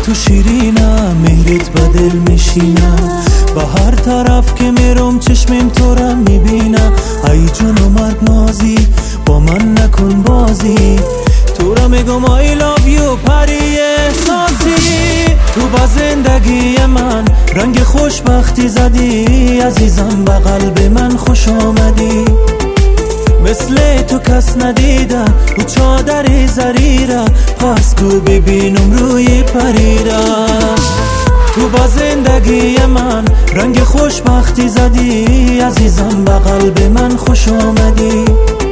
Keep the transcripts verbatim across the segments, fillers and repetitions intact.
تو شیرینم، مهرت بدل میشینم. با هر طرف که میرم چشمم تو را میبینم. ای جون و مرگ نازی با من نکن بازی، تو را میگم I love you پری احساسی. تو با زندگی من رنگ خوشبختی زدی، عزیزم با قلب من خوش آمدی. مثل تو کس ندیده و چادر زریره، پس کو ببینم روی پریره. تو با زندگی من رنگ خوشبختی زدی، عزیزم با قلب من خوش آمدی.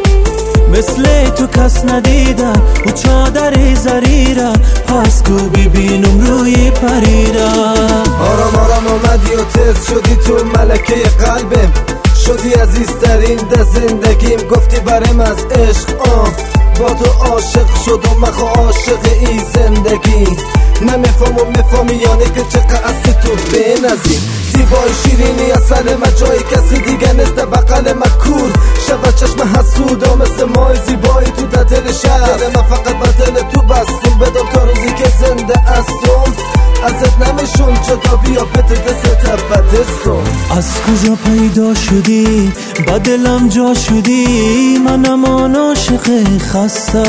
مثل تو کس ندیده و چادر زریره، پس کو ببینم روی پریره. آرام آرام آمدی و تز شدی تو ملکه قلبم، شدی عزیزترین در زندگیم. گفتی برم از عشق آه با تو عاشق شدم، مخوا عاشق این زندگی. نمیفهم و میفهمی یعنی که چقدر از تو بینزی. زیبای شیرینی اصل ما جای کسی دیگه نیست، بقل ما کور شود چشم حسودا مثل مای زیبایی تو در دل شهر. دل من فقط با دل تو بستم، بدم تا روزی که زنده هستم. ازت نمیشون جدا بیا بده دست بدستم. از کجا پیدا شدی با دلم جا شدی، منم آن عاشق خسته.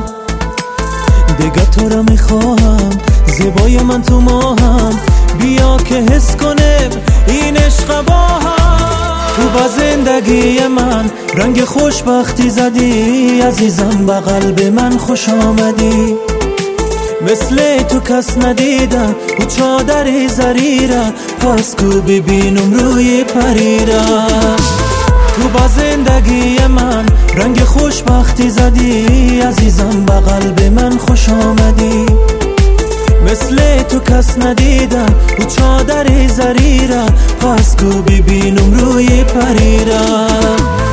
دیگه تو را میخواهم زیبای من تو ماهم، بیا که حس کنم این عشق با هم. تو با زندگی من رنگ خوشبختی زدی، عزیزم با قلب من خوش آمدی. مثل تو کس ندیده و چادر زریره، پس کو ببینم روی پریره. تو با زندگی من رنگ خوشبختی زدی، عزیزم با قلب من خوش آمدی. مثل تو کس ندیده و چادر زریره، پس کو ببینم روی پریره.